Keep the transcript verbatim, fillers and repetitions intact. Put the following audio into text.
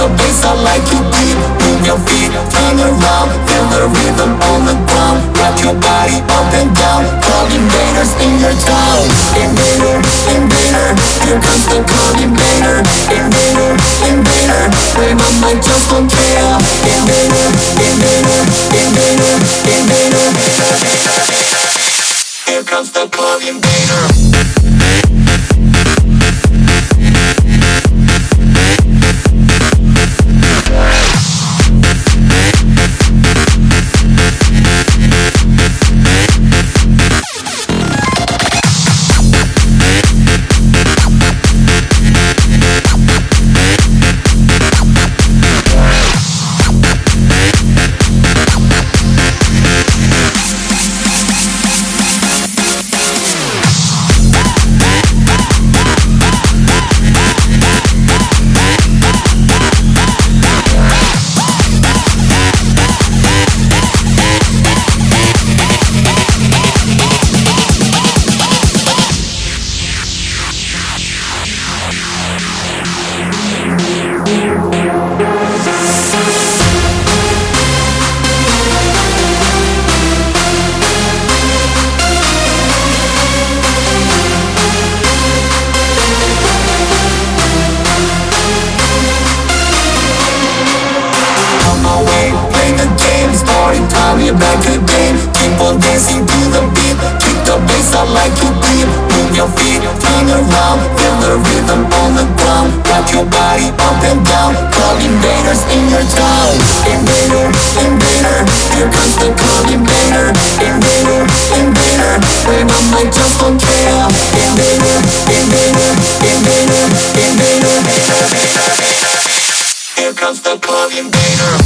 the bass, I like it deep. Move your feet, turn around, feel the rhythm on the ground. Rock your body up and down, club invaders in your town. Invader, invader, here comes the club invader. Invader, invader, play my mic, just don't care. Invader, invader, invader, invader, here comes the club invader. Back again, keep on dancing to the beat. Kick the bass, I like it deep. Move your feet, turn around, feel the rhythm on the ground. Rock your body up and down, club invaders in your town. Invader, invader, here comes the club invader. Invader, invader, play my mic, just don't care. Invader, invader, invader, invader, here comes the club invader.